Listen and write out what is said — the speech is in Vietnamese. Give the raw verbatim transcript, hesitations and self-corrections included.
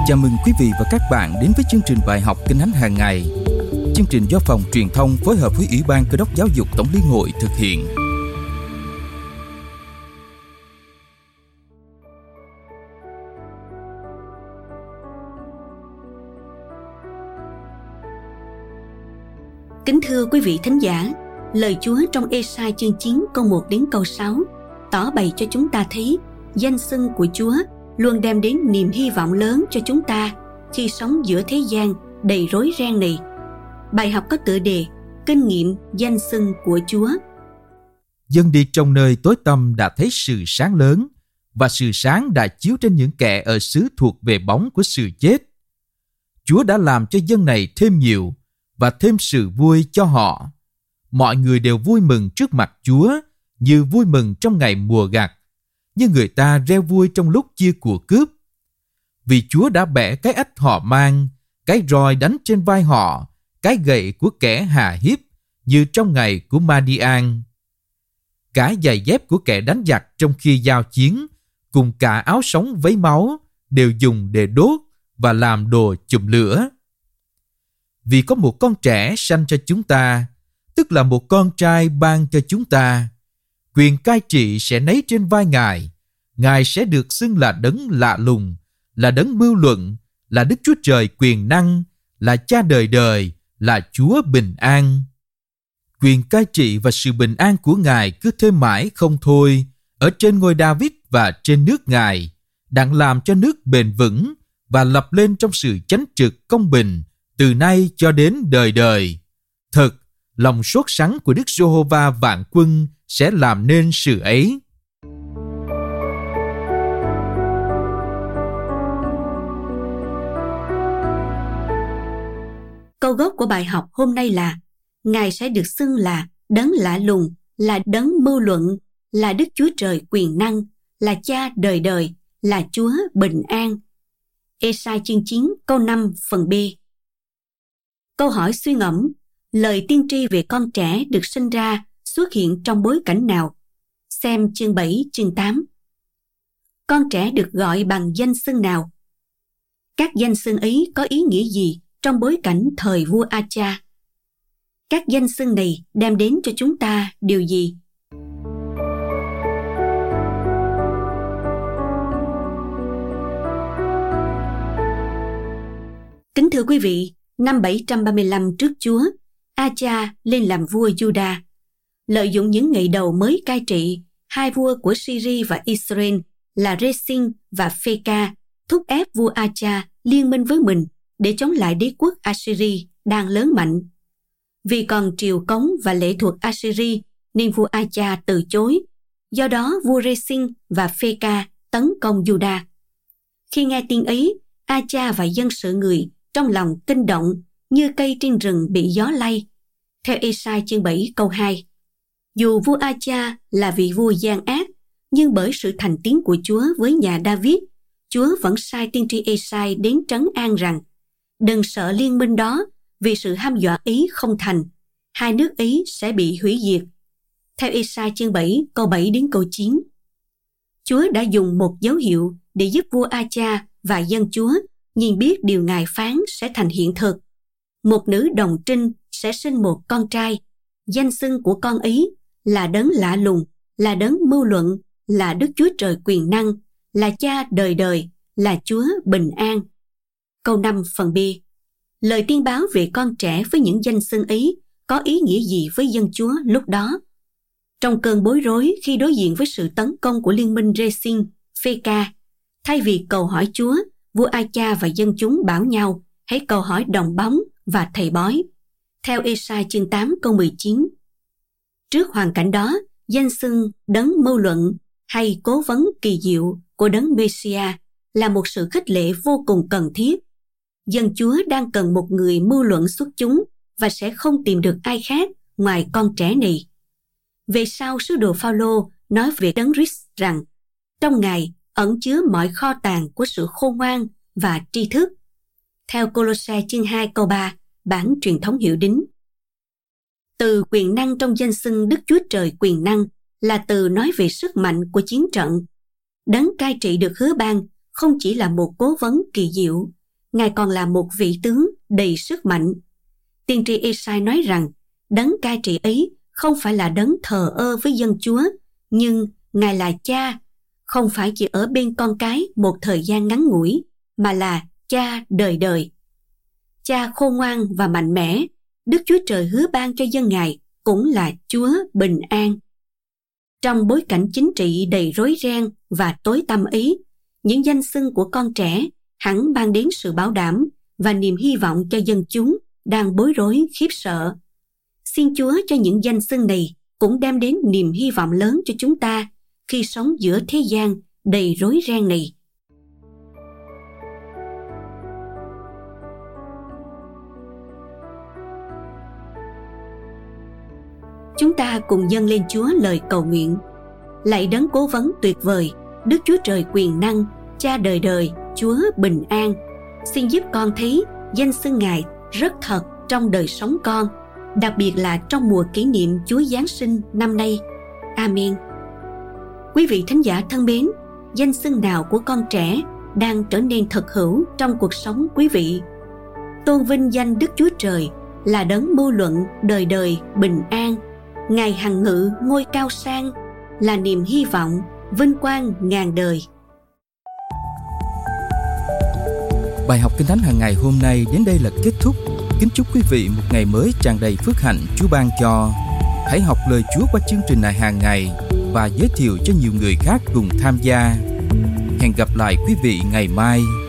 Chào mừng quý vị và các bạn đến với chương trình bài học Kinh Thánh hàng ngày. Chương trình do Phòng Truyền thông phối hợp với Ủy ban Cơ đốc Giáo dục Tổng Liên hội thực hiện. Kính thưa quý vị thính giả, lời Chúa trong Ê-sai chương chín câu một đến câu sáu tỏ bày cho chúng ta thấy danh xưng của Chúa luôn đem đến niềm hy vọng lớn cho chúng ta khi sống giữa thế gian đầy rối ren này. Bài học có tựa đề Kinh nghiệm danh xưng của Chúa. Dân đi trong nơi tối tăm đã thấy sự sáng lớn, và sự sáng đã chiếu trên những kẻ ở xứ thuộc về bóng của sự chết. Chúa đã làm cho dân này thêm nhiều và thêm sự vui cho họ. Mọi người đều vui mừng trước mặt Chúa như vui mừng trong ngày mùa gặt, như người ta reo vui trong lúc chia của cướp. Vì Chúa đã bẻ cái ách họ mang, cái roi đánh trên vai họ, cái gậy của kẻ hà hiếp như trong ngày của Ma-đi-an. Cả giày dép của kẻ đánh giặc trong khi giao chiến, cùng cả áo sống vấy máu, đều dùng để đốt và làm đồ chùm lửa. Vì có một con trẻ sanh cho chúng ta, tức là một con trai ban cho chúng ta, quyền cai trị sẽ nấy trên vai Ngài. Ngài sẽ được xưng là đấng lạ lùng, là đấng mưu luận, là Đức Chúa Trời quyền năng, là Cha đời đời, là Chúa bình an. Quyền cai trị và sự bình an của Ngài cứ thêm mãi không thôi ở trên ngôi David và trên nước Ngài, đặng làm cho nước bền vững và lập lên trong sự chánh trực công bình từ nay cho đến đời đời. Thật, lòng sốt sắng của Đức Giê-hô-va vạn quân sẽ làm nên sự ấy. Câu gốc của bài học hôm nay là Ngài sẽ được xưng là đấng lạ lùng, là đấng mưu luận, là Đức Chúa Trời quyền năng, là Cha đời đời, là Chúa bình an. Ê-sai chương chín câu năm phần B. Câu hỏi suy ngẫm, lời tiên tri về con trẻ được sinh ra xuất hiện trong bối cảnh nào? Xem chương bảy, chương tám. Con trẻ được gọi bằng danh xưng nào? Các danh xưng ấy có ý nghĩa gì trong bối cảnh thời vua A-cha? Các danh xưng này đem đến cho chúng ta điều gì? Kính thưa quý vị, năm bảy trăm ba mươi lăm trước Chúa, A-cha lên làm vua Juda. Lợi dụng những ngày đầu mới cai trị, hai vua của Syri và Israel là Rê-xin và Phê-ca thúc ép vua A-cha liên minh với mình để chống lại đế quốc Assyri đang lớn mạnh. Vì còn triều cống và lệ thuộc Assyri nên vua A-cha từ chối. Do đó vua Rê-xin và Phê-ca tấn công Juda. Khi nghe tin ấy, A-cha và dân sự người trong lòng kinh động như cây trên rừng bị gió lay. Theo Ê-sai chương bảy câu hai. Dù vua A-cha là vị vua gian ác, nhưng bởi sự thành tín của Chúa với nhà David, Chúa vẫn sai tiên tri Ê-sai đến trấn an rằng đừng sợ liên minh đó, vì sự hăm dọa ấy không thành, hai nước ấy sẽ bị hủy diệt. Theo Ê-sai chương bảy câu bảy đến câu chín. Chúa đã dùng một dấu hiệu để giúp vua A-cha và dân Chúa nhìn biết điều Ngài phán sẽ thành hiện thực. Một nữ đồng trinh sẽ sinh một con trai, danh xưng của con ấy là đấng lạ lùng, là đấng mưu luận, là Đức Chúa Trời quyền năng, là Cha đời đời, là Chúa bình an. Câu năm phần B. Lời tiên báo về con trẻ với những danh xưng ấy có ý nghĩa gì với dân Chúa lúc đó? Trong cơn bối rối khi đối diện với sự tấn công của liên minh Rê-xin, Phê-ca, thay vì cầu hỏi Chúa, vua A-cha và dân chúng bảo nhau hãy cầu hỏi đồng bóng và thầy bói. Theo Ê-sai chương tám câu mười chín. Trước hoàn cảnh đó, danh xưng đấng mưu luận hay cố vấn kỳ diệu của đấng Mê-si-a là một sự khích lệ vô cùng cần thiết. Dân Chúa đang cần một người mưu luận xuất chúng và sẽ không tìm được ai khác ngoài con trẻ này. Về sau, sứ đồ Phao-lô nói về đấng Christ rằng trong Ngài ẩn chứa mọi kho tàng của sự khôn ngoan và tri thức. Theo Cô-lô-se chương hai câu ba, bản truyền thống hiệu đính. Từ quyền năng trong danh xưng Đức Chúa Trời quyền năng là từ nói về sức mạnh của chiến trận. Đấng cai trị được hứa ban không chỉ là một cố vấn kỳ diệu, Ngài còn là một vị tướng đầy sức mạnh. Tiên tri Ê-sai nói rằng đấng cai trị ấy không phải là đấng thờ ơ với dân Chúa, nhưng Ngài là cha, không phải chỉ ở bên con cái một thời gian ngắn ngủi, mà là cha đời đời. Cha khôn ngoan và mạnh mẽ, Đức Chúa Trời hứa ban cho dân Ngài cũng là Chúa bình an. Trong bối cảnh chính trị đầy rối ren và tối tăm ấy, những danh xưng của con trẻ hẳn mang đến sự bảo đảm và niềm hy vọng cho dân chúng đang bối rối khiếp sợ. Xin Chúa cho những danh xưng này cũng đem đến niềm hy vọng lớn cho chúng ta khi sống giữa thế gian đầy rối ren này. Chúng ta cùng dâng lên Chúa lời cầu nguyện. Lạy đấng cố vấn tuyệt vời, Đức Chúa Trời quyền năng, Cha đời đời, Chúa bình an, xin giúp con thấy danh xưng Ngài rất thật trong đời sống con, đặc biệt là trong mùa kỷ niệm Chúa Giáng sinh năm nay. Amen. Quý vị thính giả thân mến, danh xưng nào của con trẻ đang trở nên thực hữu trong cuộc sống quý vị? Tôn vinh danh Đức Chúa Trời là đấng mưu luận đời đời bình an, Ngài hằng ngự ngôi cao sang, là niềm hy vọng vinh quang ngàn đời. Bài học Kinh Thánh hàng ngày hôm nay đến đây là kết thúc. Kính chúc quý vị một ngày mới tràn đầy phước hạnh Chúa ban cho. Hãy học lời Chúa qua chương trình này hàng ngày và giới thiệu cho nhiều người khác cùng tham gia. Hẹn gặp lại quý vị ngày mai.